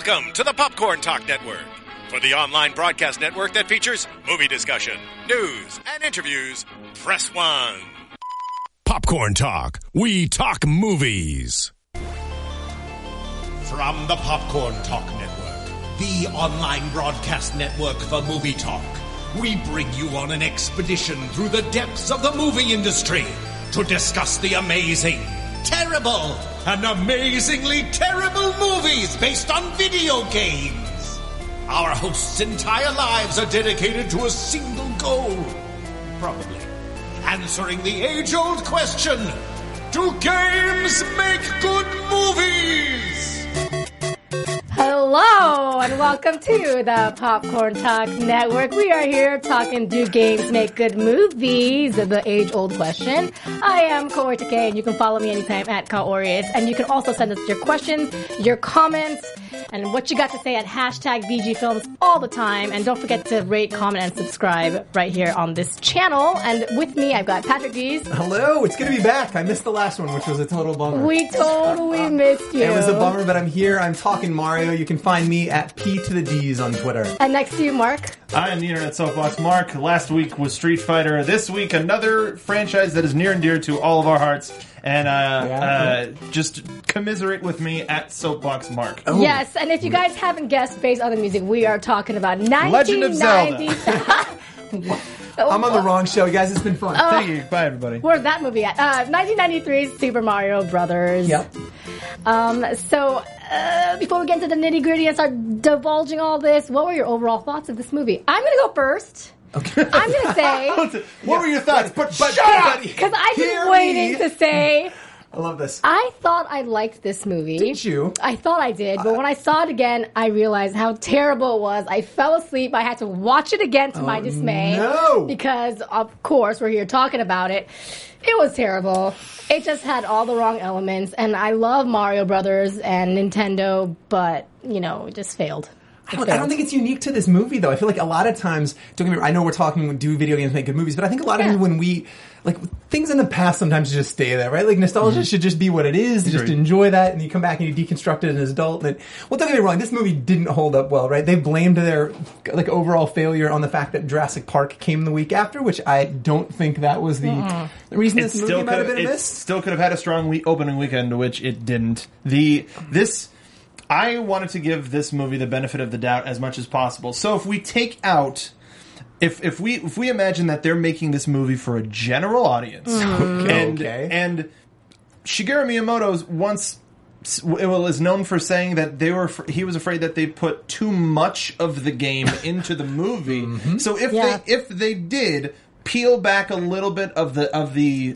Welcome to the Popcorn Talk Network, for the online broadcast network that features movie discussion, news, and interviews. Press 1. Popcorn Talk. We talk movies. From the Popcorn Talk Network, the online broadcast network for movie talk, we bring you on an expedition through the depths of the movie industry to discuss the amazing, terrible, and amazingly terrible movies based on video games. Our hosts' entire lives are dedicated to a single goal. Probably answering the age-old question, do games make good movies? Hello, and welcome to the Popcorn Talk Network. We are here talking, do games make good movies? The age-old question. I am Kaori Takei, and you can follow me anytime at Kaori. And you can also send us your questions, your comments, and what you got to say at hashtag VGFilms all the time. And don't forget to rate, comment, and subscribe right here on this channel. And with me, I've got Patrick Dees. Hello, it's good to be back. I missed the last one, which was a total bummer. We totally missed you. It was a bummer, but I'm here. I'm talking Mario. You can find me at P to the D's on Twitter. And next to you, Mark. I'm the Internet Soapbox Mark. Last week was Street Fighter. This week, another franchise that is near and dear to all of our hearts. And just commiserate with me at Soapbox Mark. Oh. Yes, and if you guys haven't guessed based on the music, we are talking about 1990. Legend of Zelda. I'm on the wrong show, guys. It's been fun. Thank you. Bye, everybody. Where's that movie at? 1993's Super Mario Brothers. Yep. So, before we get into the nitty-gritty and start divulging all this, what were your overall thoughts of this movie? I'm going to go first. Okay. I'm going to say... What were your thoughts? But shut up! Because I've been waiting to say... I love this. I thought I liked this movie. Did you? I thought I did, but when I saw it again, I realized how terrible it was. I fell asleep. I had to watch it again to my dismay. No! Because, of course, we're here talking about it. It was terrible. It just had all the wrong elements, and I love Mario Brothers and Nintendo, but, it just failed. I don't think it's unique to this movie, though. I feel like a lot of times, don't get me wrong, I know we're talking, do video games make good movies, but I think a lot of times when we, things in the past sometimes just stay there, right? Like, nostalgia should just be what it is, just enjoy that, and you come back and you deconstruct it as an adult. And don't get me wrong, this movie didn't hold up well, right? They blamed their, overall failure on the fact that Jurassic Park came the week after, which I don't think that was the reason this movie might have been a miss. It still could have had a strong opening weekend, which it didn't. I wanted to give this movie the benefit of the doubt as much as possible. So if we take out, if we imagine that they're making this movie for a general audience, and Shigeru Miyamoto is known for saying that he was afraid that they put too much of the game into the movie. Mm-hmm. So if they did peel back a little bit of the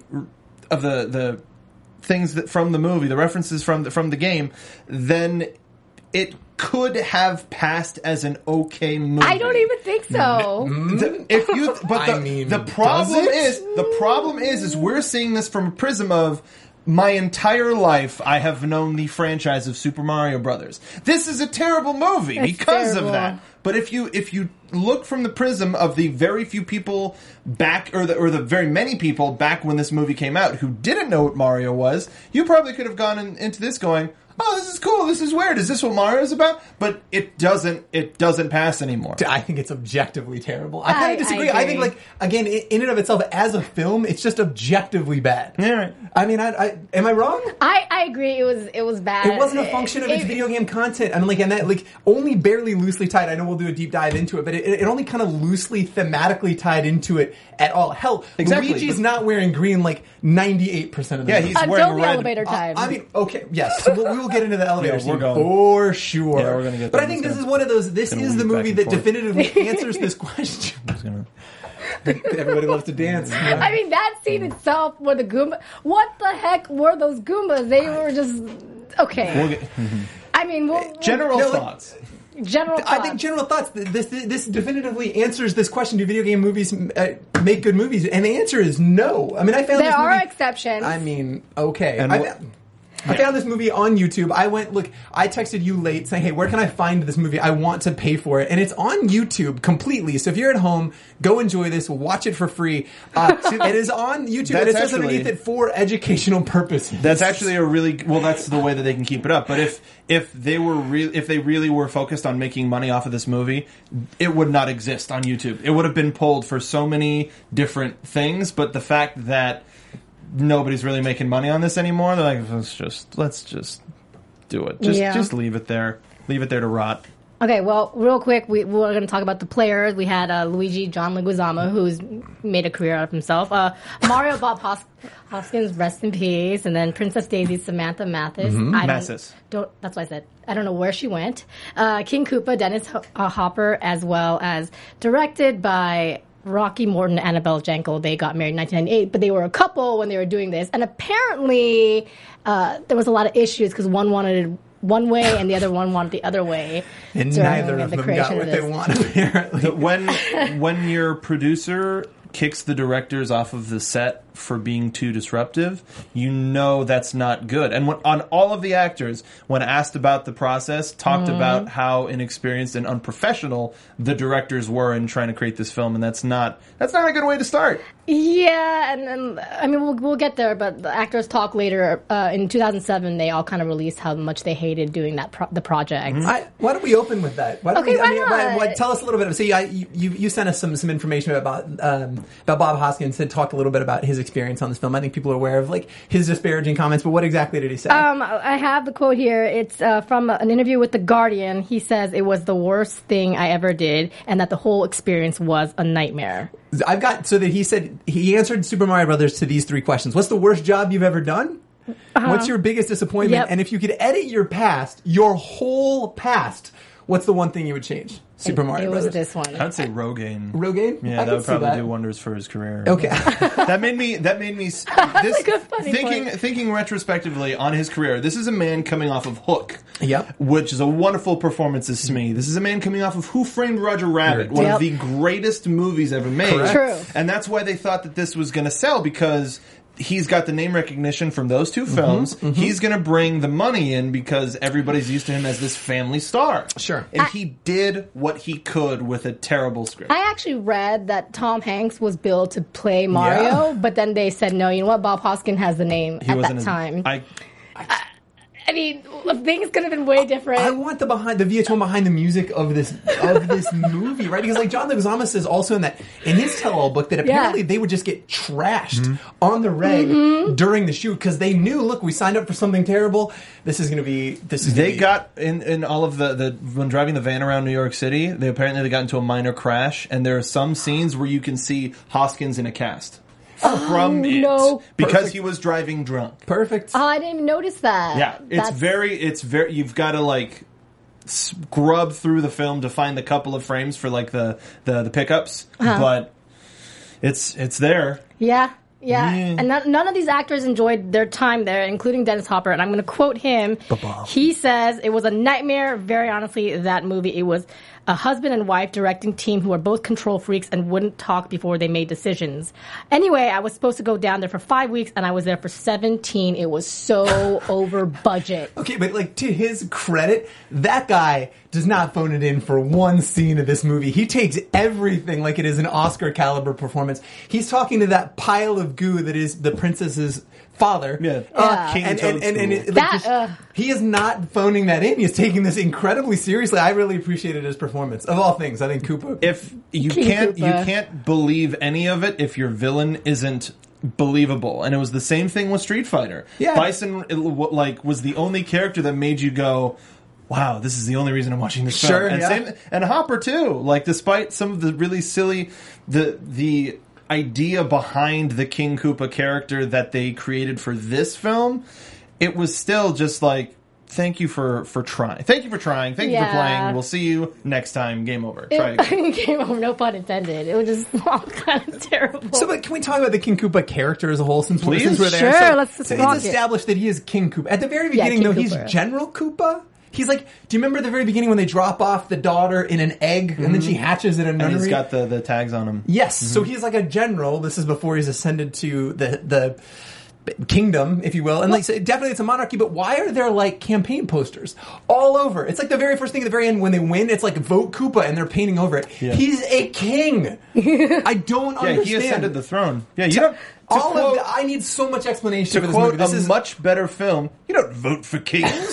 things that from the movie, the references from the game, then it could have passed as an okay movie. I don't even think so. The problem is we're seeing this from a prism of my entire life I have known the franchise of Super Mario Brothers. This is a terrible movie because of that. But if you look from the prism of the very few people back, or the very many people back when this movie came out who didn't know what Mario was, you probably could have gone into this going, oh, this is cool, this is weird, is this what Mario's about? But it doesn't pass anymore. I think it's objectively terrible. I kind of disagree. I think, again, in and of itself, as a film, it's just objectively bad. Yeah, right. I mean, am I wrong? I agree, it was bad. It wasn't a function of its video game content. I mean, and that, only barely loosely tied. I know we'll do a deep dive into it, but it only kind of loosely, thematically tied into it at all. Hell, Luigi's not wearing green 98% of the movie. He's wearing red. Elevator time. I mean, okay, yes. So we will get into the elevator scene going. for sure. Yeah, we're going to get But I think this is one of those, this is the movie that definitively answers this question. Everybody loves to dance. Yeah. I mean, that scene itself where the Goomba... What the heck were those Goombas? They were just... Okay. I mean... General thoughts. I think general thoughts. This definitively answers this question: do video game movies make good movies? And the answer is no. I mean, I found there are exceptions. I mean, okay. I found this movie on YouTube. I texted you late saying, hey, where can I find this movie? I want to pay for it. And it's on YouTube completely. So if you're at home, go enjoy this. Watch it for free. It is on YouTube, and it says underneath it for educational purposes. That's actually that's the way that they can keep it up. But if they really were focused on making money off of this movie, it would not exist on YouTube. It would have been pulled for so many different things, but the fact that nobody's really making money on this anymore, they're like, let's just do it. Just leave it there. Leave it there to rot. Okay, well, real quick, we're going to talk about the players. We had Luigi John Leguizamo, who's made a career out of himself. Mario Bob Hoskins, rest in peace. And then Princess Daisy Samantha Mathis. That's what I said. I don't know where she went. King Koopa, Dennis Hopper, as well as directed by Rocky Morton and Annabelle Jankel. They got married in 1998, but they were a couple when they were doing this. And apparently there was a lot of issues because one wanted one way and the other one wanted the other way. And neither of them got what they wanted, apparently. When your producer kicks the directors off of the set for being too disruptive, you know that's not good. And on all of the actors, when asked about the process, talked about how inexperienced and unprofessional the directors were in trying to create this film, and that's not a good way to start. Yeah, and I mean we'll get there, but the actors talk later. In 2007, they all kind of released how much they hated doing the project. Why don't we open with that? Why not? Tell us a little bit. You sent us some information about Bob Hoskins and talked a little bit about his experience on this film. I think people are aware of his disparaging comments, but what exactly did he say? I have the quote here. It's from an interview with The Guardian. He says it was the worst thing I ever did, and that the whole experience was a nightmare. He said he answered Super Mario Brothers to these 3 questions. What's the worst job you've ever done? What's your biggest disappointment? Yep. And if you could edit your whole past, what's the one thing you would change? Super Mario Brothers. It was this one. I'd say Rogaine. Rogaine? Yeah, that would probably do wonders for his career. Okay. That made me thinking retrospectively on his career. This is a man coming off of Hook. Yep. Which is a wonderful performance as Smee. This is a man coming off of Who Framed Roger Rabbit, one of the greatest movies ever made. Correct. True. And that's why they thought that this was going to sell, because he's got the name recognition from those 2 films. He's going to bring the money in because everybody's used to him as this family star. Sure. And he did what he could with a terrible script. I actually read that Tom Hanks was billed to play Mario, but then they said, no, you know what? Bob Hoskins has the name at that time. I mean, things could have been way different. I want the VH1 behind the music of this movie, right? Because John Leguizamo says also in his tell-all book that apparently they would just get trashed on the reg during the shoot because they knew, look, we signed up for something terrible. They got in all of the when driving the van around New York City, they got into a minor crash, and there are some scenes where you can see Hoskins in a cast. From it. No. Because Perfect. he was driving drunk. Perfect. Oh, I didn't even notice that. Yeah. It's very, you've got to scrub through the film to find a couple of frames for the pickups, but it's there. Yeah. And none of these actors enjoyed their time there, including Dennis Hopper. And I'm going to quote him. He says, it was a nightmare. Very honestly, that movie, it was a husband and wife directing team who are both control freaks and wouldn't talk before they made decisions. Anyway, I was supposed to go down there for 5 weeks, and I was there for 17. It was so over budget. Okay, but to his credit, that guy does not phone it in for one scene of this movie. He takes everything like it is an Oscar caliber performance. He's talking to that pile of goo that is the princess's father. He is not phoning that in. He's taking this incredibly seriously. I really appreciated his performance. Of all things, I think Koopa. If you can't believe any of it if your villain isn't believable, and it was the same thing with Street Fighter. Yeah. Bison was the only character that made you go, wow, this is the only reason I'm watching this film. Sure, and Hopper too. Despite some of the really silly the idea behind the King Koopa character that they created for this film, it was still just thank you for trying. Thank you for trying. Thank you for playing. We'll see you next time. Game over. Try again. Game over. No pun intended. It was just all kind of terrible. So, can we talk about the King Koopa character as a whole since we're there? Sure, let's it's established that he is King Koopa. At the very beginning, though, he's General Koopa. He's do you remember the very beginning when they drop off the daughter in an egg and then she hatches in a nunnery? And he's got the tags on him. Yes, so he's like a general. This is before he's ascended to the kingdom, if you will, and definitely it's a monarchy, but why are there like campaign posters all over? It's like the very first thing at the very end when they win, it's like vote Koopa and they're painting over it. Yeah. He's a king. I don't understand. He ascended the throne. Yeah, you don't. I need so much explanation for this movie. This is a much better film. You don't vote for kings.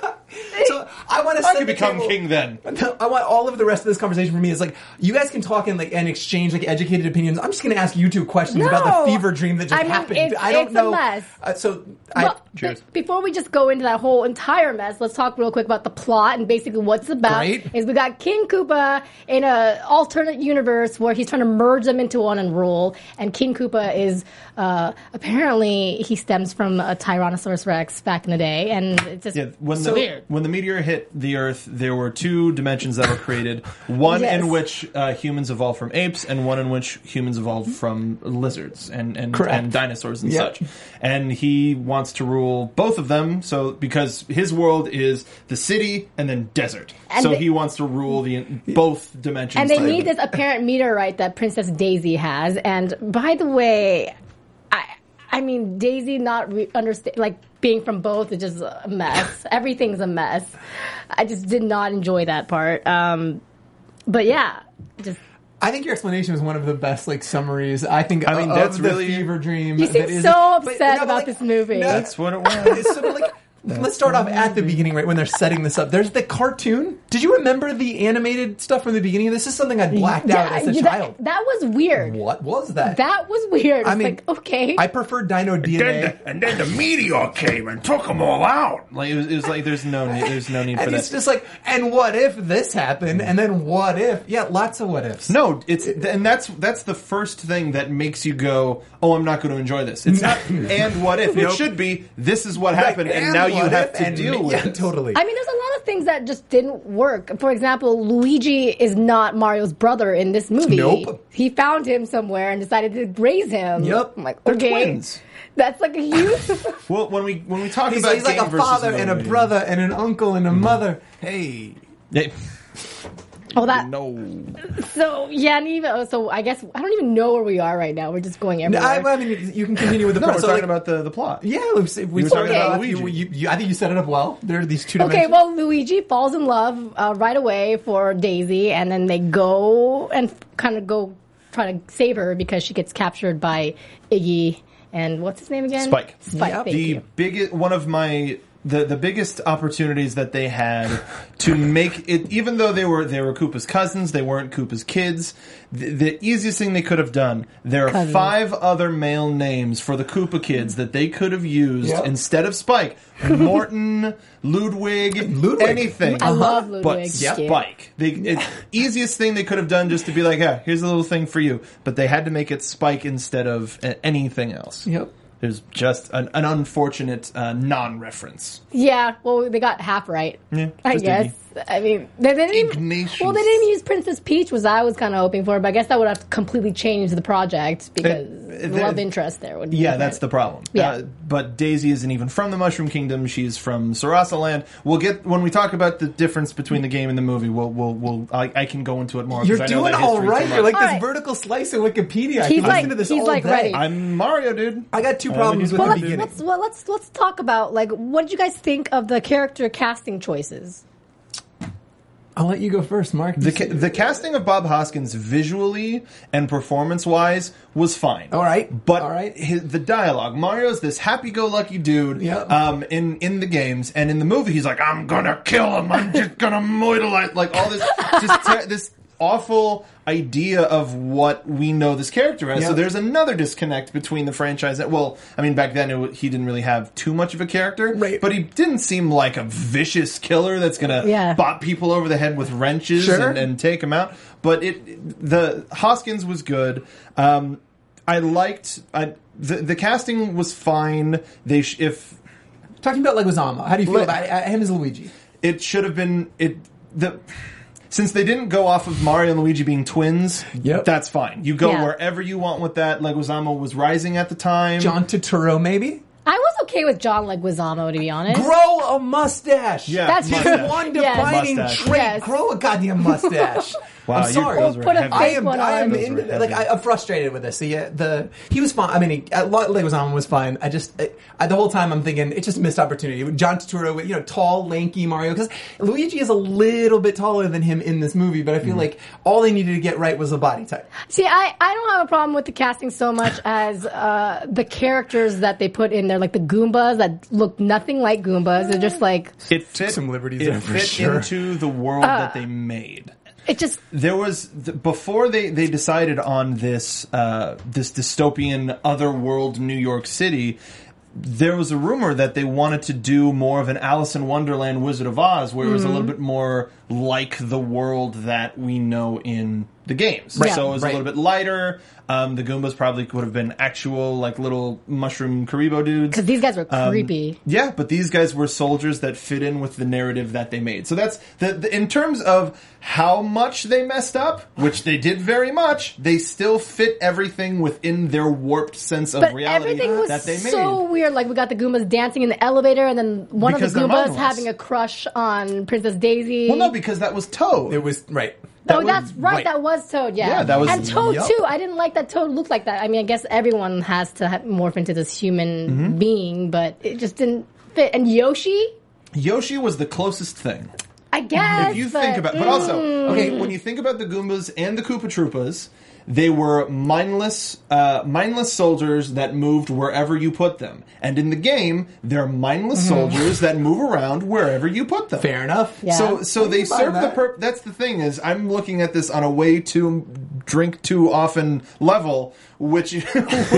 So I could become king then. I want all of the rest of this conversation for me is like you guys can talk and exchange like educated opinions. I'm just going to ask you two questions about the fever dream that just happened. I don't know. It's a mess. Before we just go into that whole entire mess, let's talk real quick about the plot and basically what's about. Is we got King Koopa in an alternate universe where he's trying to merge them into one and rule, and King Koopa is apparently he stems from a Tyrannosaurus Rex back in the day, and it's just weird. When the meteor hit the Earth, there were two dimensions that were created. One in which humans evolved from apes, and one in which humans evolved from lizards and dinosaurs and such. And he wants to rule both of them, so because his world is the city and then desert. And he wants to rule both dimensions. And they need this apparent meteorite that Princess Daisy has. And by the way, I mean, Daisy not understand, like, being from both is just a mess. Everything's a mess. I just did not enjoy that part. But yeah, just... I think your explanation was one of the best, summaries. That's the really fever dream. You seem so upset about this movie. That's what it was. Let's start off at the beginning, right when they're setting this up. There's the cartoon. Did you remember the animated stuff from the beginning? This is something I blacked out as a child. That was weird. What was that? That was weird. Okay. I prefer Dino DNA. And then the meteor came and took them all out. It was like there's no need for that. It's just like, and what if this happened? And then what if? Yeah, lots of what ifs. No, that's the first thing that makes you go, oh, I'm not going to enjoy this. It's not. And what if? It should be. This is what happened, and now you have to deal with it. Yeah, totally. I mean, there's a lot of things that just didn't work. For example, Luigi is not Mario's brother in this movie. Nope. He found him somewhere and decided to raise him. Yep. I'm like, They're okay. twins. That's like a huge... Well, when we talk about he's like a father and a brother and an uncle and a mother. Hey. Oh, that. No. So yeah, so I guess I don't even know where we are right now. We're just going everywhere. I mean, you can continue with the plot. We're talking about the plot. Yeah, we talked about Luigi. I think you set it up well. There are these two dimensions. Okay, well, Luigi falls in love right away for Daisy, and then they go and kind of go try to save her because she gets captured by Iggy and what's his name again? Spike. Yep. The biggest one of my. The biggest opportunities that they had to make it, even though they were Koopa's cousins, they weren't Koopa's kids. The easiest thing they could have done. There are 5 other male names for the Koopa kids that they could have used instead of Spike. Morton, Ludwig, anything. I love Ludwig. But Spike. Easiest thing they could have done just to be like, here's a little thing for you. But they had to make it Spike instead of anything else. Yep. There's just an unfortunate non-reference. Yeah, well, they got half right. Yeah, I guess. Iggy. I mean, they didn't even use Princess Peach, was I was kind of hoping for, but I guess that would have completely changed the project because the love interest there would be different. That's the problem. Yeah. But Daisy isn't even from the Mushroom Kingdom. She's from Sarasa Land. We'll get when we talk about the difference between the game and the movie. I can go into it more. You're doing all right. You're like this vertical slice of Wikipedia. He's I can listen to this all day. Ready. I'm Mario, dude. I got 2 problems with the beginning. Let's talk about what did you guys think of the character casting choices? I'll let you go first, Mark. The casting of Bob Hoskins visually and performance-wise was fine. All right. But the dialogue, Mario's this happy-go-lucky dude in the games, and in the movie he's like, I'm gonna kill him, I'm just gonna mutilate, like all this, this awful idea of what we know this character as. So there's another disconnect between the franchise. Well, I mean, back then he didn't really have too much of a character, but he didn't seem like a vicious killer that's gonna bop people over the head with wrenches and take them out. But the Hoskins was good. I liked the casting was fine. Talking about Leguizamo, how do you feel about him as Luigi? It should have been Since they didn't go off of Mario and Luigi being twins, that's fine. You go wherever you want with that. Leguizamo was rising at the time. John Turturro, maybe? I was okay with John Leguizamo, to be honest. Grow a mustache! Yeah, that's one defining trait. Yes. Grow a goddamn mustache. Wow, I'm sorry. Or put a fake one on. I'm frustrated with this. So yeah, he was fine. I mean, Leguizamo was fine. The whole time I'm thinking it's just a missed opportunity. John Turturro, tall, lanky Mario, because Luigi is a little bit taller than him in this movie, but I feel like all they needed to get right was the body type. See, I don't have a problem with the casting so much as the characters that they put in there, like the Goombas that look nothing like Goombas. They're just like it fit some liberties there for sure. into the world that they made. It just there was before they decided on this dystopian otherworld New York City. There was a rumor that they wanted to do more of an Alice in Wonderland Wizard of Oz, where it was a little bit more like the world that we know in the games. Right. So it was a little bit lighter. The Goombas probably would have been actual, like, little mushroom Karibo dudes. because these guys were creepy. Yeah, but these guys were soldiers that fit in with the narrative that they made. So that's in terms of how much they messed up, which they did very much, they still fit everything within their warped sense of But reality everything was that they made. so weird. Like we got the Goombas dancing in the elevator, and then one Because of the they're Goombas mindless. having a crush on Princess Daisy. Well, no, because that was Toad. It was right. That's right. That was Toad. Yeah, Yeah, that was- and Toad Yup. too. I didn't like that Toad looked like that. I mean, I guess everyone has to morph into this human being, but it just didn't fit. And Yoshi, Yoshi was the closest thing. I guess. If you think about, but also, okay, when you think about the Goombas and the Koopa Troopas, they were mindless soldiers that moved wherever you put them. And in the game, they're mindless soldiers that move around wherever you put them. Fair enough. Yeah. So they serve the that. purpose. That's the thing is, I'm looking at this on a way too drink too often level, which is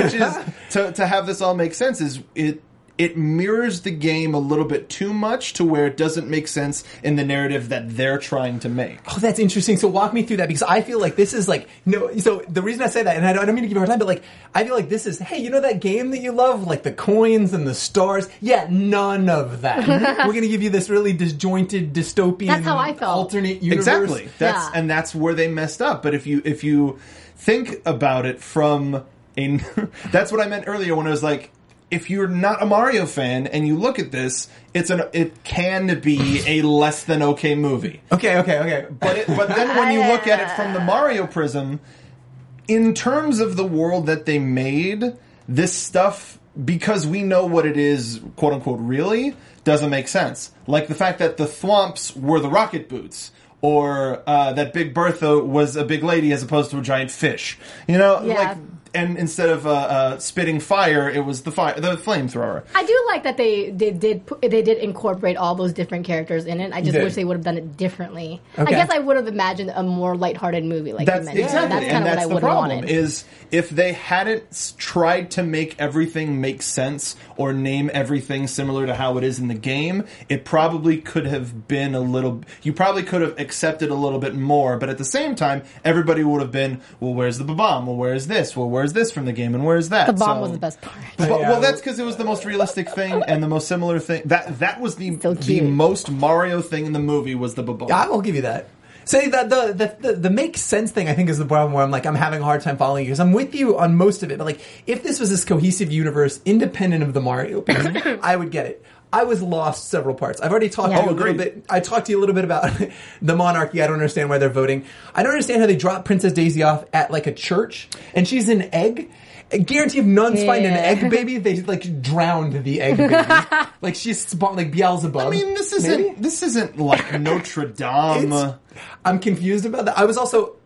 to have this all make sense. Is it mirrors the game a little bit too much to where it doesn't make sense in the narrative that they're trying to make. Oh, that's interesting. So walk me through that, because I feel like this is like, so the reason I say that, and I don't mean to give you a hard time, but like, I feel like this is, hey, you know that game that you love? Like the coins and the stars? Yeah, none of that. We're going to give you this really disjointed, dystopian, That's how I felt. alternate universe. Exactly. And that's where they messed up. But if you think about it from that's what I meant earlier when I was like, if you're not a Mario fan and you look at this, it can be a less than okay movie. Okay. But then when you look at it from the Mario prism, in terms of the world that they made, this stuff, because we know what it is, quote unquote, really, doesn't make sense. Like the fact that the Thwomps were the rocket boots. Or that Big Bertha was a big lady as opposed to a giant fish. And instead of spitting fire, it was the flamethrower. I do like that they did incorporate all those different characters in it. I just wish they would have done it differently. Okay. I guess I would have imagined a more lighthearted movie, like you mentioned. Exactly. That's kind of what I would have wanted. Is if they hadn't tried to make everything make sense or name everything similar to how it is in the game, it probably could have been a little. You probably could have accepted a little bit more, but at the same time, everybody would have been, well, where's the bomb? Well, where's this? Well, where's this from the game, and where's that? The bomb was the best part. Well, that's because it was the most realistic thing and the most similar thing. That was the cute. most Mario thing in the movie was the bomb. I will give you that. Say that the make sense thing, I think, is the problem where I'm having a hard time following you, because I'm with you on most of it, but like if this was this cohesive universe independent of the Mario piece, I would get it. I was lost several parts. I've already talked to you a little bit. I talked to you a little bit about the monarchy. I don't understand why they're voting. I don't understand how they drop Princess Daisy off at like a church and she's an egg. I guarantee if nuns find an egg baby, they like drowned the egg baby. Like she's spawned like Beelzebub. I mean, this isn't like Notre Dame. I'm confused about that. I was also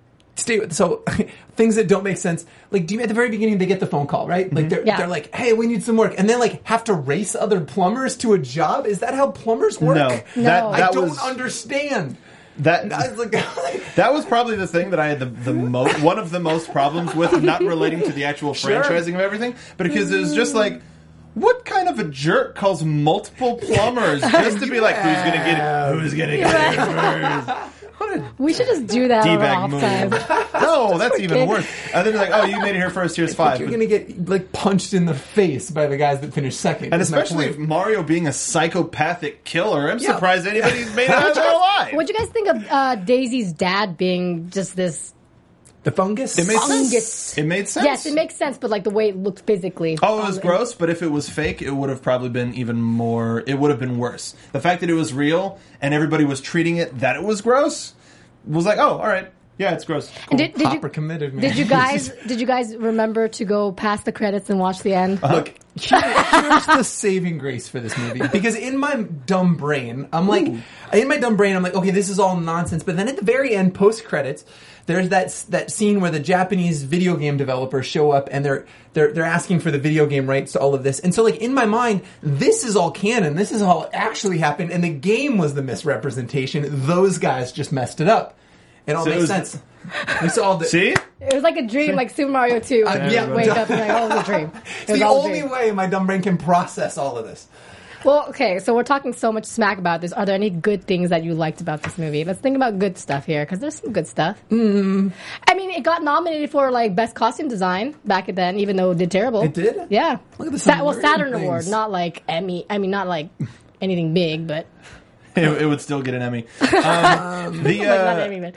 so things that don't make sense. Like, do you at the very beginning they get the phone call, right? Like they're like, "Hey, we need some work," and then like have to race other plumbers to a job. Is that how plumbers work? No. I don't understand. That I was like, that was probably the thing that I had one of the most problems with, not relating to the actual franchising of everything, but because it was just like, what kind of a jerk calls multiple plumbers just to be like, who's gonna get it? Who's gonna get it first? We should just do that on D-bag off move. time. No, that's even worse. And then they're like, oh, you made it here first, here's 5. you're gonna get like punched in the face by the guys that finished second. And is my especially point. Mario being a psychopathic killer, I'm surprised anybody's made it out of there alive. What'd you guys think of Daisy's dad being just this the fungus. It made fungus? sense. It made sense. Yes, it makes sense, but like the way it looked physically. Oh, it was gross, but if it was fake, it would have probably been even more. It would have been worse. The fact that it was real and everybody was treating it that it was gross was like, oh, all right. Yeah, it's gross. And did Hopper committed, man. Did you guys remember to go past the credits and watch the end? Look, here's the saving grace for this movie. Because in my dumb brain, I'm like, okay, this is all nonsense. But then at the very end, post credits, there's that scene where the Japanese video game developers show up and they're asking for the video game rights to all of this. And so, like, in my mind, this is all canon. This is all actually happened, and the game was the misrepresentation. Those guys just messed it up. It all makes sense. We saw the See? It was like a dream, like Super Mario 2. Yeah, wake up and like, oh, it was a dream. It's the only way my dumb brain can process all of this. Well, okay, so we're talking so much smack about this. Are there any good things that you liked about this movie? Let's think about good stuff here, because there's some good stuff. I mean, it got nominated for, like, Best Costume Design back then, even though it did terrible. It did? Yeah. Look at the Saturn Award, not like Emmy. I mean, not like anything big, but... It would still get an Emmy. Not Emmy,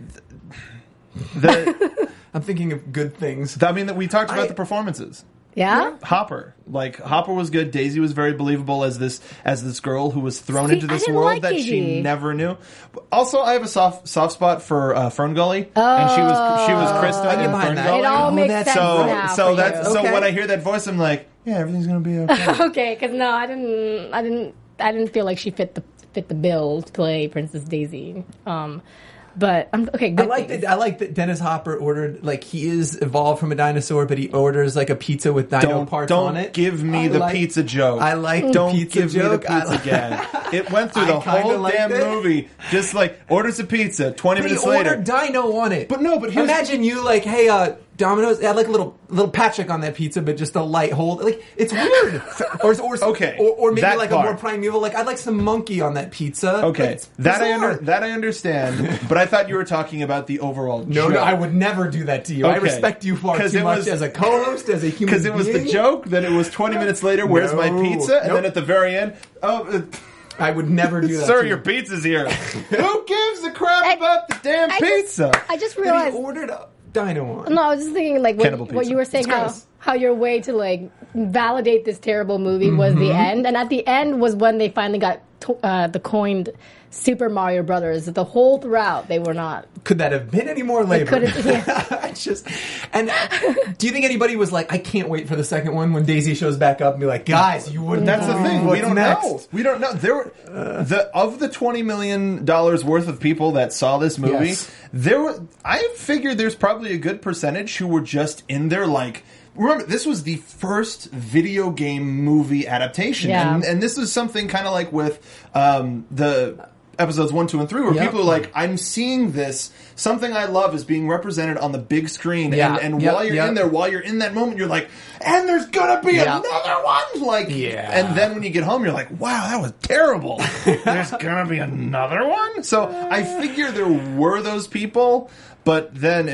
but... I'm thinking of good things. I mean, we talked about the performances. Yeah? Hopper was good. Daisy was very believable as this girl who was thrown into this world that she never knew. Also, I have a soft spot for Fern Gully, and she was Krista in Fern Gully. It all makes sense now. So when I hear that voice, I'm like, yeah, everything's gonna be okay. Okay, because no, I didn't feel like she fit the bill to play Princess Daisy. But okay. I like that Dennis Hopper ordered, like, he is evolved from a dinosaur, but he orders like a pizza with dino parts on it. Don't give me the pizza joke. I like don't the pizza give joke. me the pizza gag. It went through the whole damn movie. Just like orders a pizza. 20 minutes later, ordered dino on it. But imagine you like, hey, Domino's, add like a little Patrick on that pizza, but just a light hold. Like, it's weird. Or maybe like a more primeval. Like, I'd like some monkey on that pizza. Okay, that I understand. But I thought you were talking about the overall joke. No, I would never do that to you. Okay. I respect you far too much as a co-host, as a human being. Because it was the joke. Then it was 20 minutes later. Where's my pizza? And then at the very end, I would never do that. Sir, your pizza's here. Who gives a crap about the damn pizza? I just realized he ordered a dino on. No, I was just thinking, like, what you were saying, how your way to, like, validate this terrible movie was the end. And at the end was when they finally got the coined Super Mario Brothers. The whole throughout, they were not. Could that have been any more labor? Could have, yeah. And do you think anybody was like, I can't wait for the second one when Daisy shows back up and be like, guys, you wouldn't. That's the thing. We don't know. We don't know. Of the $20 million worth of people that saw this movie, I figured there's probably a good percentage who were just in there like. Remember, this was the first video game movie adaptation, and this is something kind of like with the episodes 1, 2, and 3, where people are like, I'm seeing this, something I love is being represented on the big screen, and while you're in there, while you're in that moment, you're like, and there's gonna be another one! And then when you get home, you're like, wow, that was terrible. There's gonna be another one? So I figure there were those people, but then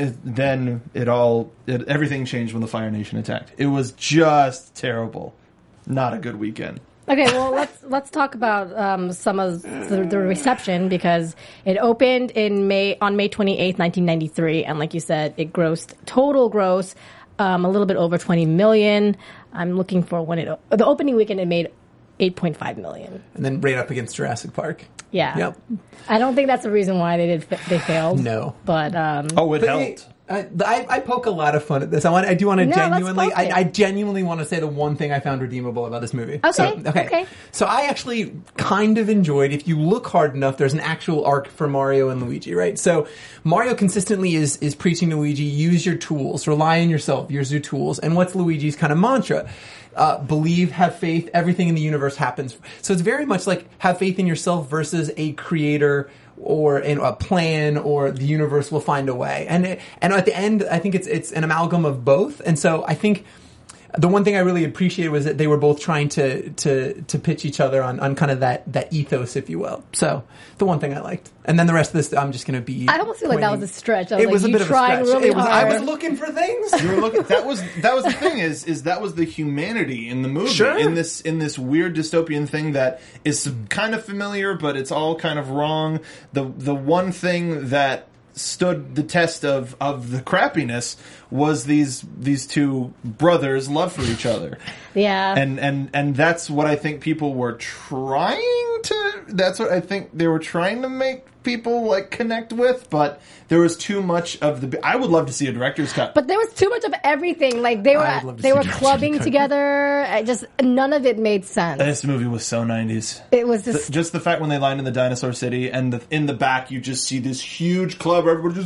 everything changed when the Fire Nation attacked. It was just terrible. Not a good weekend. Okay, well, let's talk about some of the reception, because it opened on May 28th, 1993, and like you said, it grossed total gross a little bit over $20 million. I'm looking for the opening weekend. It made $8.5 million, and then right up against Jurassic Park. Yeah. Yep. I don't think that's the reason why they failed. No, but it helped. I poke a lot of fun at this. I genuinely want to say the one thing I found redeemable about this movie. Okay. So I actually kind of enjoyed, if you look hard enough, there's an actual arc for Mario and Luigi, right? So Mario consistently is preaching to Luigi, use your tools, rely on yourself, use your tools. And what's Luigi's kind of mantra? Believe, have faith, everything in the universe happens. So it's very much like have faith in yourself versus a creator or in a plan, or the universe will find a way. And at the end, I think it's an amalgam of both. And so I think the one thing I really appreciated was that they were both trying to pitch each other on kind of that ethos, if you will. So the one thing I liked. And then the rest of this, I'm just going to be. I almost feel like that was a stretch. It was a bit of a stretch. Really I was looking for things. You were looking. That was the thing. Is that was the humanity in the movie. Sure. In this weird dystopian thing that is kind of familiar, but it's all kind of wrong. The one thing that stood the test of the crappiness was these two brothers' love for each other. Yeah. And that's what I think people were trying That's what I think they were trying to make people like connect with, but there was too much of the. I would love to see a director's cut, but there was too much of everything. Like they were clubbing together. Just none of it made sense. This movie was so 90s. It was just the fact when they land in the dinosaur city and in the back you just see this huge club. Everybody's just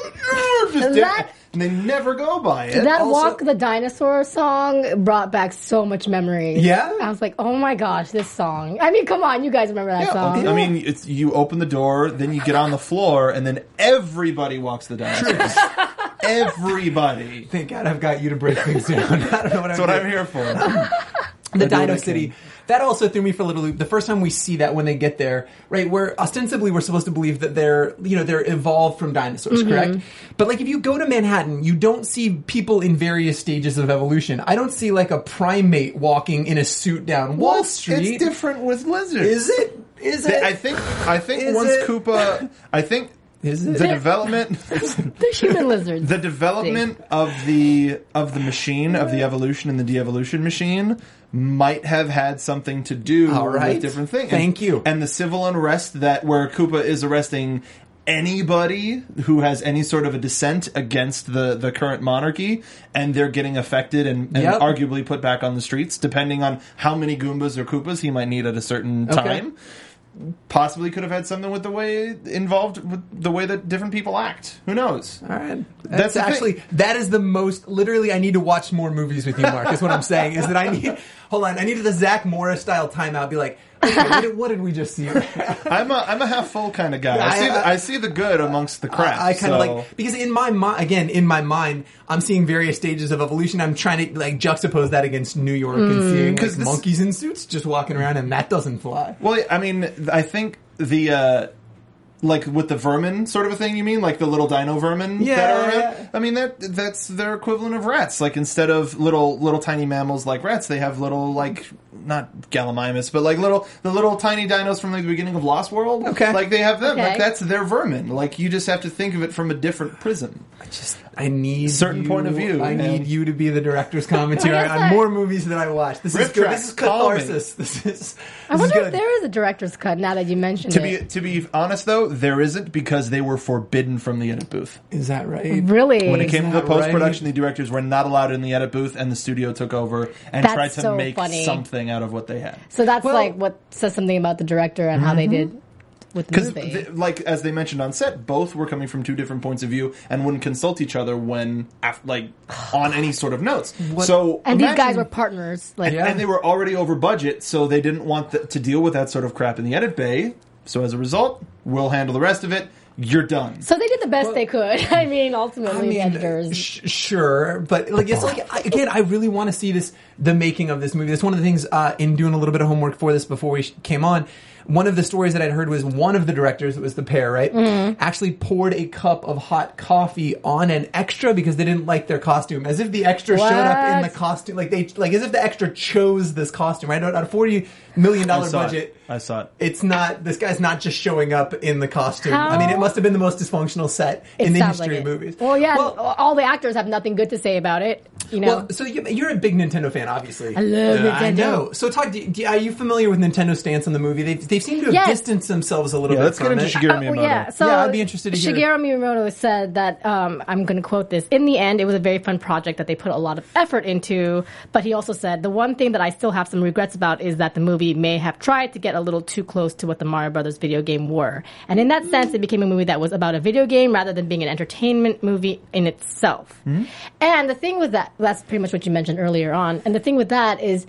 like, and they never go by it. That Walk the Dinosaur song brought back so much memory. Yeah, I was like, oh my gosh, this song. I mean, come on, you guys remember that song? I mean, you open the door, then you get on the floor, and then everybody walks the dinosaurs. Everybody. Thank God I've got you to break things down. I don't know That's what I'm here for. The Dino City. That also threw me for a little loop. The first time we see that when they get there, right, where ostensibly we're supposed to believe that they're evolved from dinosaurs, correct? But like if you go to Manhattan, you don't see people in various stages of evolution. I don't see like a primate walking in a suit down Wall Street. It's different with lizards. Is it? Is it? I think once Koopa, is it? The development, the human lizards. The development of the machine, of the evolution and the de-evolution machine might have had something to do with different things. Thank you. And the civil unrest where Koopa is arresting anybody who has any sort of a dissent against the current monarchy, and they're getting affected and arguably put back on the streets, depending on how many Goombas or Koopas he might need at a certain time. Possibly could have had something with the way that different people act. Who knows? All right. That is the most, literally, I need to watch more movies with you, Mark, is what I'm saying. Is that I needed the Zach Morris style timeout, be like, okay, what did we just see? I'm a half full kind of guy. I see the good amongst the crap. I kind of like, because in my mind, I'm seeing various stages of evolution. I'm trying to like juxtapose that against New York and seeing like, monkeys in suits just walking around, and that doesn't fly. Well, I mean, I think like with the vermin sort of a thing, you mean? Like the little dino vermin that are around? Yeah. I mean, that's their equivalent of rats. Like instead of little tiny mammals like rats, they have little like, not Gallimimus, but like the little tiny dinos from like the beginning of Lost World. Okay. Like they have them. Okay. Like that's their vermin. Like you just have to think of it from a different prism. I need point of view. I need you to be the director's commentary on more movies that I watch. This is good. This is catharsis. I wonder if there is a director's cut now that you mentioned it. To be honest, though, there isn't, because they were forbidden from the edit booth. Is that right? Really? When it came to the post-production, the directors were not allowed in the edit booth, and the studio took over and tried to make something out of what they had. So that's like what says something about the director and how they did with the movie. Like as they mentioned on set, both were coming from two different points of view and wouldn't consult each other when on any sort of notes. And these guys were partners, and they were already over budget, so they didn't want to deal with that sort of crap in the edit bay. So as a result, we'll handle the rest of it. You're done. So they did the best they could. I mean, ultimately, the editors. Sure, but again, I really want to see the making of this movie. That's one of the things in doing a little bit of homework for this before we came on. One of the stories that I'd heard was one of the directors, it was the pair, right, actually poured a cup of hot coffee on an extra because they didn't like their costume, as if the extra showed up in the costume, as if the extra chose this costume, right? Out of $40 million budget. I saw it. It's not, this guy's not just showing up in the costume. I mean, it must have been the most dysfunctional set in the history of movies. Well, yeah, all the actors have nothing good to say about it, you know. Well, so you're a big Nintendo fan, obviously. I love Nintendo. I know. So are you familiar with Nintendo's stance on the movie? They seem to have distanced themselves a little bit let's from get into Shigeru Miyamoto. So I'd be interested to hear. Shigeru Miyamoto said that, I'm going to quote this, in the end, it was a very fun project that they put a lot of effort into, but he also said, the one thing that I still have some regrets about is that the movie may have tried to get a little too close to what the Mario Brothers video game were. And in that sense, it became a movie that was about a video game rather than being an entertainment movie in itself. And the thing with that's pretty much what you mentioned earlier on, and the thing with that is,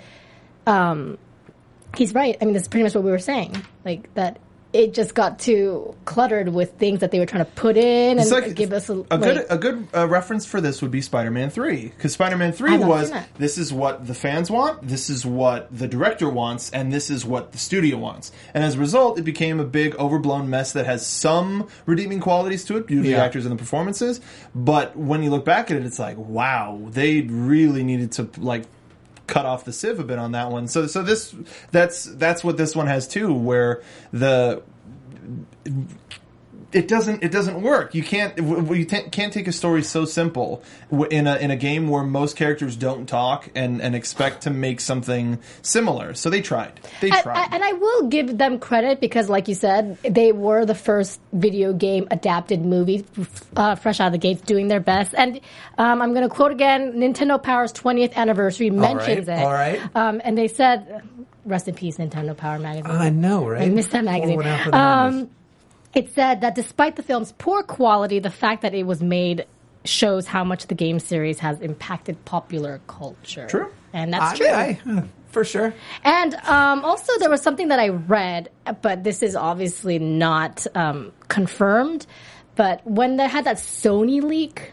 he's right. I mean, that's pretty much what we were saying. Like, that it just got too cluttered with things that they were trying to put in and give us a good reference for this would be Spider-Man 3, because Spider-Man 3 was, this is what the fans want, this is what the director wants, and this is what the studio wants. And as a result, it became a big overblown mess that has some redeeming qualities to it due to the actors and the performances. But when you look back at it, it's like, wow, they really needed to cut off the sieve a bit on that one. So that's what this one has too, where it doesn't work. You can't take a story so simple in a game where most characters don't talk and expect to make something similar. So they tried. And I will give them credit because, like you said, they were the first video game adapted movie fresh out of the gates, doing their best. And I'm going to quote again: Nintendo Power's 20th anniversary mentions it. All right. And they said, "Rest in peace, Nintendo Power magazine." I know, right? I missed that magazine. It said that despite the film's poor quality, the fact that it was made shows how much the game series has impacted popular culture. True. And that's true. For sure. And also there was something that I read, but this is obviously not confirmed, but when they had that Sony leak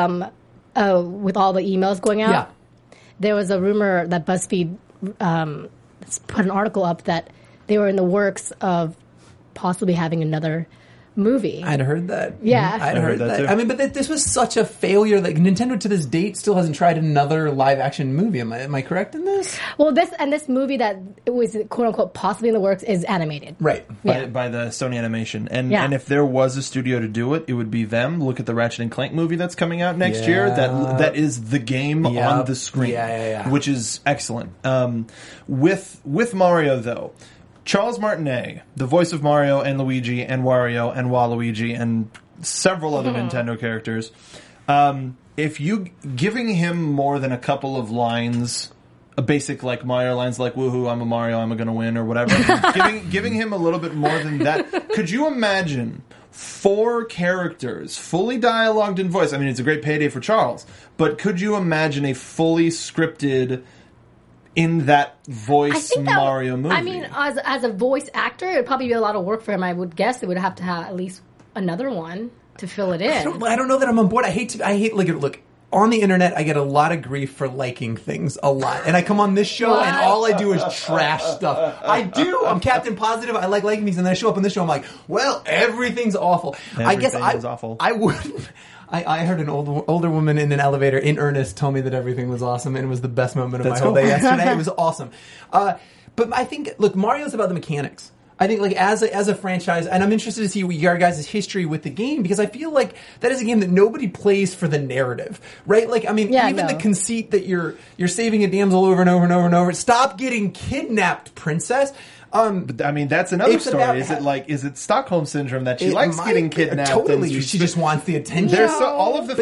with all the emails going out, there was a rumor that BuzzFeed put an article up that they were in the works of possibly having another movie. I'd heard that. Yeah. I'd heard that too. I mean, but this was such a failure. Like, Nintendo to this date still hasn't tried another live-action movie. Am I correct in this? Well, this movie that it was quote-unquote possibly in the works is animated. Right. By the Sony Animation. And if there was a studio to do it, it would be them. Look at the Ratchet & Clank movie that's coming out next year. That is the game on the screen. Which is excellent. With Mario, though, Charles Martinet, the voice of Mario and Luigi and Wario and Waluigi and several other Nintendo characters, if you giving him more than a couple of lines, a basic like Mario lines like "Woohoo, I'm a Mario, I'm gonna win" or whatever, giving him a little bit more than that, could you imagine 4 characters, fully dialogued in voice? I mean, it's a great payday for Charles, but could you imagine a fully scripted in that voice Mario movie? I mean, as a voice actor, it would probably be a lot of work for him. I would guess it would have to have at least another one to fill it in. I don't know that I'm on board. I hate look, on the internet, I get a lot of grief for liking things a lot. And I come on this show and all I do is trash stuff. I do. I'm Captain Positive. I like liking things. And then I show up on this show, I'm like, well, everything's awful. Everything is awful. I wouldn't. I heard an older woman in an elevator in earnest tell me that everything was awesome, and it was the best moment of my whole day yesterday. It was awesome. But I think, look, Mario's about the mechanics. I think, like, as a franchise, and I'm interested to see what your guys' history with the game, because I feel like that is a game that nobody plays for the narrative, right? Like, I mean, the conceit that you're saving a damsel over and over and over and over. Stop getting kidnapped, princess. But, I mean, that's another story. Is it Stockholm Syndrome that she likes getting kidnapped? Totally. She just wants the attention. All of the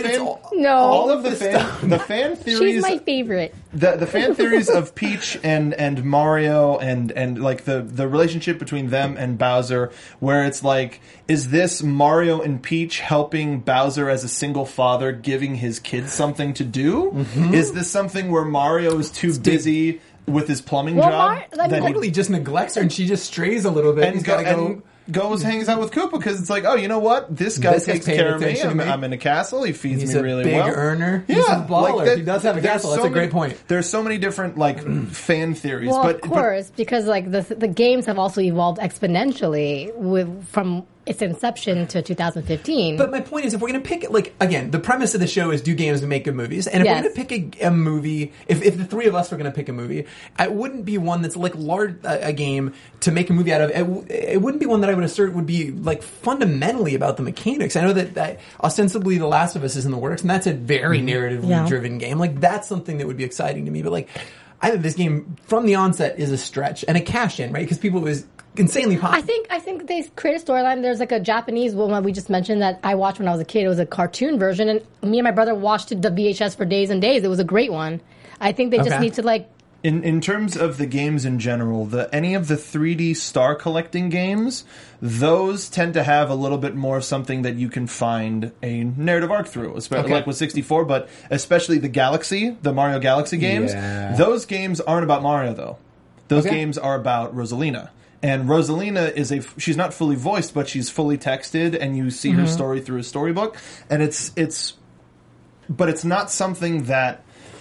fan theories. She's my favorite. The fan theories of Peach and Mario and like the relationship between them and Bowser, where it's like, is this Mario and Peach helping Bowser as a single father, giving his kids something to do? Mm-hmm. Is this something where Mario is too busy with his plumbing job? That totally just neglects her, and she just strays a little bit. And hangs out with Koopa because it's like, oh, you know what? This guy takes care of me. I'm in a castle. He feeds me really well. He's a big earner. He's a baller. He does have a castle. That's a great point. There's so many different fan theories. Well, of course, because like the games have also evolved exponentially from its inception to 2015. But my point is, if we're going to pick, like, again, the premise of the show is do games and make good movies. And if we're going to pick a movie, if the three of us were going to pick a movie, it wouldn't be one that's like a game to make a movie out of. It wouldn't be one that I would assert would be like fundamentally about the mechanics. I know that ostensibly The Last of Us is in the works, and that's a very narratively driven game. Like, that's something that would be exciting to me. But like, I think this game from the onset is a stretch and a cash in, right? Because people was insanely popular. I think they create a storyline. There's like a Japanese one we just mentioned that I watched when I was a kid. It was a cartoon version, and me and my brother watched the VHS for days and days. It was a great one. I think they just need to like. In terms of the games in general, any of the 3D star collecting games, those tend to have a little bit more of something that you can find a narrative arc through, especially like with 64, but especially the Mario Galaxy games. Yeah. Those games aren't about Mario, though. Those games are about Rosalina. And Rosalina she's not fully voiced, but she's fully texted, and you see her story through a storybook. And but it's not something that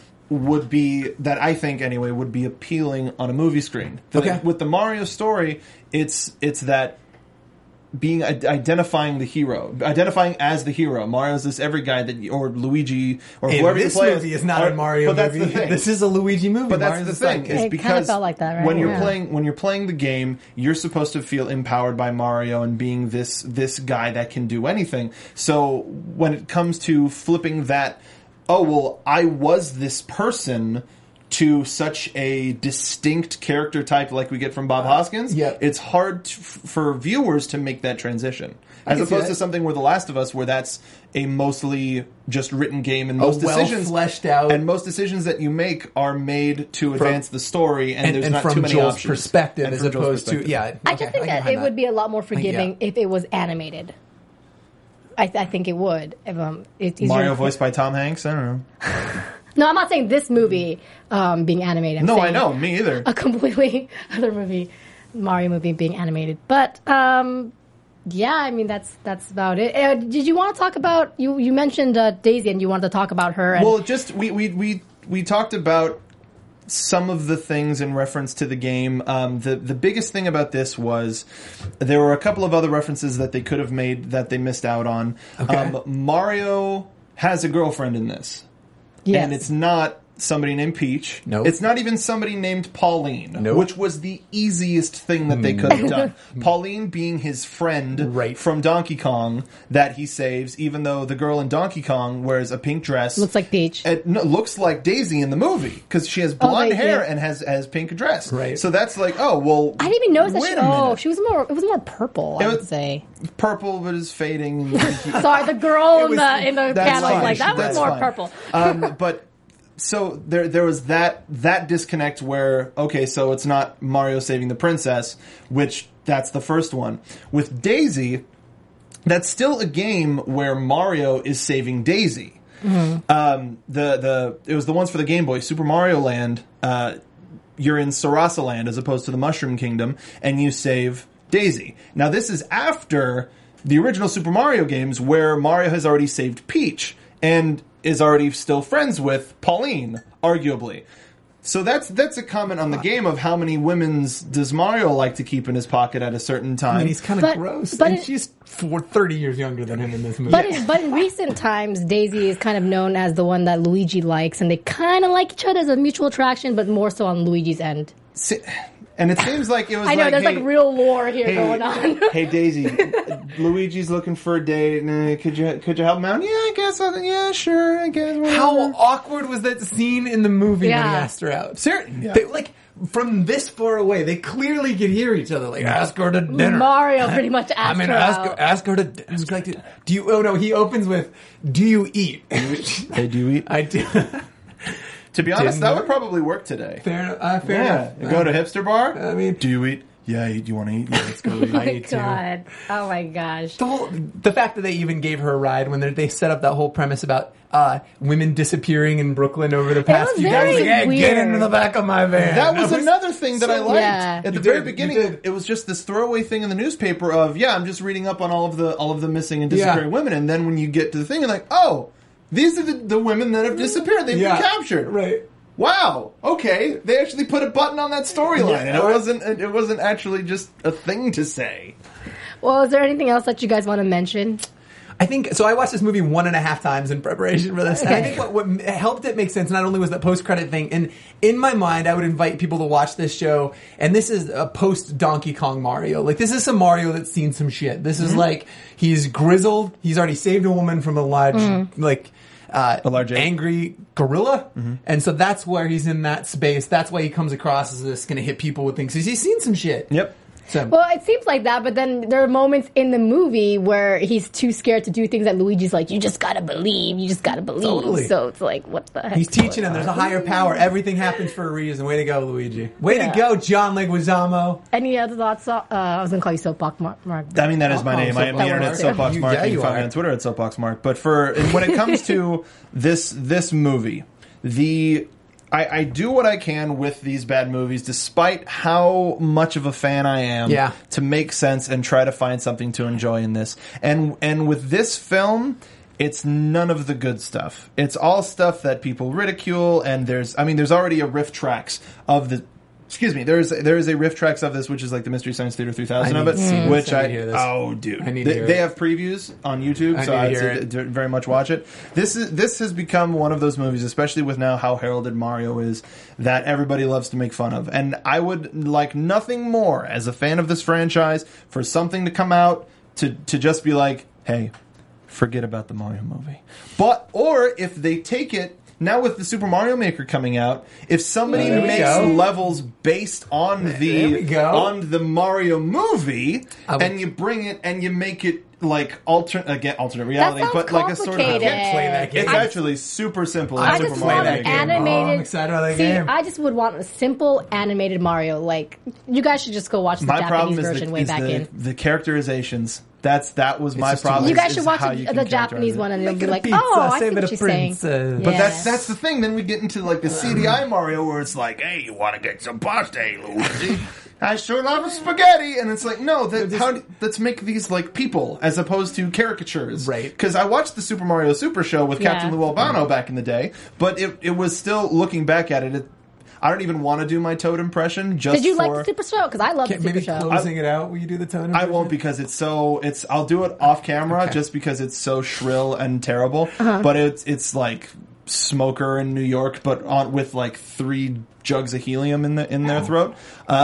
I think anyway would be appealing on a movie screen. With the Mario story, it's that identifying the hero, identifying as the hero. Mario's this every guy or Luigi or and whoever this you play movie is not a Mario movie. The thing. This is a Luigi movie. But that's the thing. Is it because kind of felt like that, right? when you're playing the game, you're supposed to feel empowered by Mario and being this guy that can do anything. So when it comes to flipping that, oh well, I was this person, to such a distinct character type like we get from Bob Hoskins, it's hard for viewers to make that transition. As opposed to something where The Last of Us, where that's a mostly just written game, and most decisions fleshed out, and most decisions that you make are made to advance the story, and there's not from too many Joel's options. perspective, And as from Joel's opposed perspective. to I just think that it would be a lot more forgiving if it was animated. I think it would. It's easier. Mario voiced by Tom Hanks? I don't know. No, I'm not saying this movie being animated. I'm saying I know. Me either. A completely other movie, Mario movie being animated. But yeah, I mean that's about it. Did you want to talk about you mentioned Daisy, and you wanted to talk about her? And, well, just we talked about some of the things in reference to the game. The biggest thing about this was there were a couple of other references that they could have made that they missed out on. Okay. Mario has a girlfriend in this. yes. And it's not somebody named Peach. Nope. It's not even somebody named Pauline, Nope. which was the easiest thing that they could have done. Pauline being his friend from Donkey Kong that he saves, even though the girl in Donkey Kong wears a pink dress. Looks like Peach. Looks like Daisy in the movie, because she has blonde hair and has pink dress. Right. So that's like, oh, well, I didn't even notice wait that. a minute. She was more. It was more purple. I would say. Purple, but is fading. Sorry, the girl in the that's panel fine. like that was That's more fine. purple. But so there was that disconnect where, okay, so it's not Mario saving the princess, which that's the first one. With Daisy, that's still a game where Mario is saving Daisy. Mm-hmm. It was the ones for the Game Boy, Super Mario Land. You're in Sarasa Land as opposed to the Mushroom Kingdom, and you save Daisy. Now this is after the original Super Mario games, where Mario has already saved Peach and is already still friends with Pauline, arguably. So that's a comment on the game of how many women's does Mario like to keep in his pocket at a certain time. I mean, he's kind of gross. And she's 30 years younger than him in this movie. But in recent times, Daisy is kind of known as the one that Luigi likes, and they kind of like each other as a mutual attraction, but more so on Luigi's end. And it seems like it was I know, like, there's hey, like real lore here going on. Hey, Daisy, Luigi's looking for a date. Could you help him out? Yeah, I guess. Yeah, sure. I guess. Whatever. How awkward was that scene in the movie when he Yeah. asked her out? Seriously, yeah. They, like, from this far away, they clearly could hear each other. Like, ask her to dinner. Mario pretty much asked her out. Ask her to dinner. It's like, do you? Oh no, he opens with, "Do you eat?" Hey, do you eat? I do. To be honest, that would probably work today. Fair enough. You go to a hipster bar. I mean, do you eat? Yeah, do you want to eat? Yeah, let's go eat. Oh my god! Oh my gosh! The fact that they even gave her a ride when they set up that whole premise about women disappearing in Brooklyn over the past few days. Like, hey, get into the back of my van. That was another thing that I liked. Yeah. At the very beginning, it was just this throwaway thing in the newspaper of, I'm just reading up on all of the missing and disappearing women, and then when you get to the thing, you're like, oh, these are the women that have disappeared. They've been captured. Right. Wow. Okay. They actually put a button on that storyline, and it wasn't actually just a thing to say. Well, is there anything else that you guys want to mention? I think so. I watched this movie 1.5 times in preparation for this. Okay. And I think what helped it make sense not only was that post-credit thing, and in my mind, I would invite people to watch this show. And this is a post Donkey Kong Mario. Like, this is some Mario that's seen some shit. This is like, he's grizzled. He's already saved a woman from a large a large angry gorilla. Mm-hmm. And so that's where he's in that space. That's why he comes across as this going to hit people with things. He's seen some shit. Yep. So. Well, it seems like that, but then there are moments in the movie where he's too scared to do things that Luigi's like, you just gotta believe. Totally. So it's like, what the heck? He's teaching him there's a higher power. Everything happens for a reason. Way to go, Luigi. Way to go, John Leguizamo. Any other thoughts? I was going to call you Soapbox Mark. I mean, that is my name. I am the internet Soapbox Mark. You can find me on Twitter at Soapbox Mark. But when it comes to this movie, I do what I can with these bad movies, despite how much of a fan I am, to make sense and try to find something to enjoy in this. And with this film, it's none of the good stuff. It's all stuff that people ridicule, and there's already a riff tracks of the Excuse me. There is a riff tracks of this, which is like the Mystery Science Theater 3000 of it, which they have previews on YouTube, so I'd very much watch it. This has become one of those movies, especially with now how heralded Mario is, that everybody loves to make fun of, and I would like nothing more as a fan of this franchise for something to come out to just be like, hey, forget about the Mario movie. Or if they take it. Now with the Super Mario Maker coming out, if somebody makes levels based on the Mario movie, and you bring it and you make it like alternate reality, but like a sort of play that game. It's actually super simple. I just want an animated. I'm excited about that game. I just would want a simple animated Mario. Like you guys should just go watch the Japanese version way back in. The characterizations. That was my problem. You guys should watch the Japanese one and you'll be like, I see what she's saying. But that's the thing. Then we get into like the CDI Mario where it's like, hey, you want to get some pasta, Luigi? I sure love spaghetti. And it's like, no, let's make these like people as opposed to caricatures. Right. Because I watched the Super Mario Super Show with Captain Lou Albano back in the day, but it was still, looking back at it, I don't even want to do my Toad impression. Did you like the Super Show? Because I love the Super Show. Closing it out, will you do the Toad impression? I won't because I'll do it off camera just because it's so shrill and terrible. But it's like Smoker in New York, but with like 3 jugs of helium in their throat.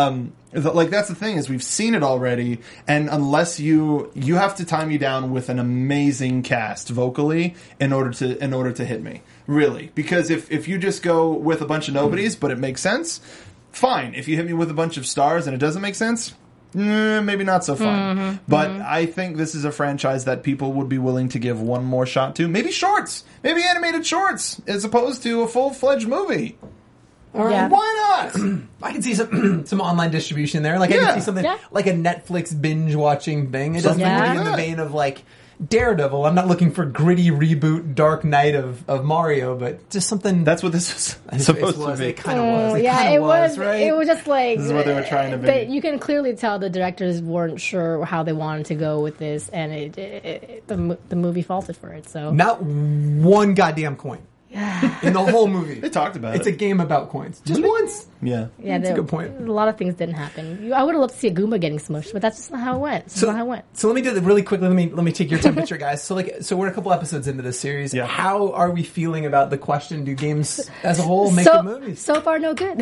Like that's the thing is we've seen it already, and unless you have to tie me down with an amazing cast vocally in order to hit me, really. Because if you just go with a bunch of nobodies but it makes sense, fine. If you hit me with a bunch of stars and it doesn't make sense, maybe not so fun. But I think this is a franchise that people would be willing to give one more shot to. Maybe shorts, maybe animated shorts, as opposed to a full-fledged movie. Yeah. Why not? I can see some online distribution there. Like I can see something like a Netflix binge watching thing. It doesn't have to be in the vein of like Daredevil. I'm not looking for gritty reboot Dark Knight of Mario, but just something. That's what this was supposed to be. It kind of was. It was. Right? It was just like this is what they were trying to be. But you can clearly tell the directors weren't sure how they wanted to go with this, and the movie faltered for it. So not one goddamn coin. In the whole movie. They talked about it. It's a game about coins. Just once. Yeah. That's a good point. A lot of things didn't happen. I would have loved to see a Goomba getting smushed, but that's just not how it went. So let me do that really quickly. Let me take your temperature, guys. So we're a couple episodes into this series. Yeah. How are we feeling about the question, do games as a whole make good movies? So far, no good.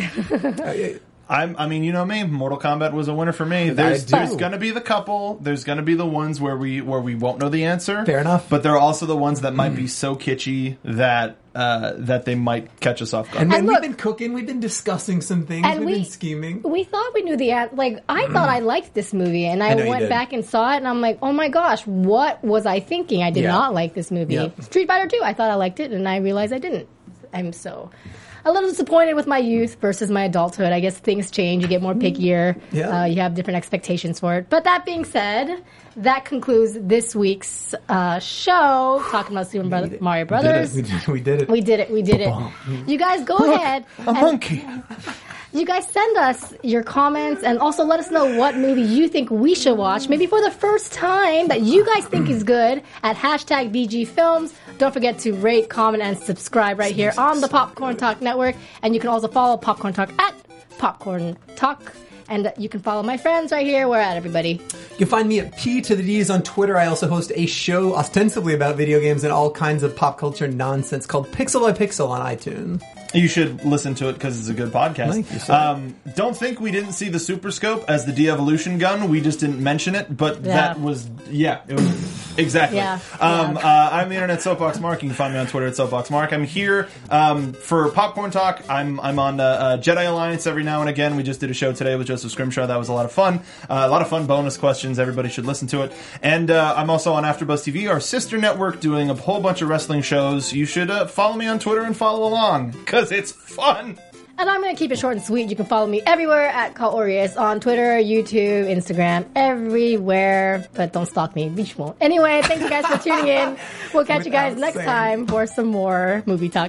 I mean, you know me. Mortal Kombat was a winner for me. There's going to be the couple. There's going to be the ones where we won't know the answer. Fair enough. But there are also the ones that might be so kitschy that they might catch us off guard. And then we've been cooking. We've been discussing some things. We've been scheming. We thought we knew the answer. Like I thought I liked this movie, and I went back and saw it, and I'm like, oh my gosh, what was I thinking? I did not like this movie. Yep. Street Fighter 2. I thought I liked it, and I realized I didn't. I'm so a little disappointed with my youth versus my adulthood. I guess things change. You get more pickier. Yeah. You have different expectations for it. But that being said, that concludes this week's show, talking about Super Mario Brothers. We did it. We did it. You guys go ahead. A monkey. You guys send us your comments and also let us know what movie you think we should watch, maybe for the first time that you guys think is good, at hashtag BGFilms. Don't forget to rate, comment, and subscribe right here on the Popcorn Talk Network. And you can also follow Popcorn Talk at Popcorn Talk. And you can follow my friends right here. Where at, everybody? You can find me at P to the D's on Twitter. I also host a show ostensibly about video games and all kinds of pop culture nonsense called Pixel by Pixel on iTunes. You should listen to it because it's a good podcast. Thank you, sir. Don't think we didn't see the Super Scope as the de-evolution gun. We just didn't mention it, but that was, it was, exactly. I'm the Internet Soapbox Mark. You can find me on Twitter at Soapbox Mark. I'm here for Popcorn Talk. I'm on Jedi Alliance every now and again. We just did a show today with Joseph Scrimshaw. That was a lot of fun. A lot of fun bonus questions. Everybody should listen to it. And I'm also on AfterBuzz TV, our sister network, doing a whole bunch of wrestling shows. You should follow me on Twitter and follow along, because it's fun. And I'm going to keep it short and sweet. You can follow me everywhere at Kaorius on Twitter, YouTube, Instagram, everywhere. But don't stalk me. You won't. Anyway, thank you guys for tuning in. We'll catch you guys next time for some more movie talk.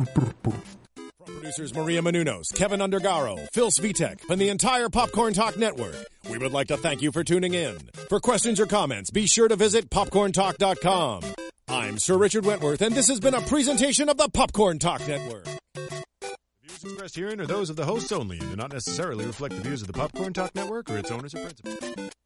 Producers Maria Menounos, Kevin Undergaro, Phil Svitek, and the entire Popcorn Talk Network, we would like to thank you for tuning in. For questions or comments, be sure to visit popcorntalk.com. I'm Sir Richard Wentworth, and this has been a presentation of the Popcorn Talk Network. Views expressed expressed herein are those of the hosts only and do not necessarily reflect the views of the Popcorn Talk Network or its owners or principals.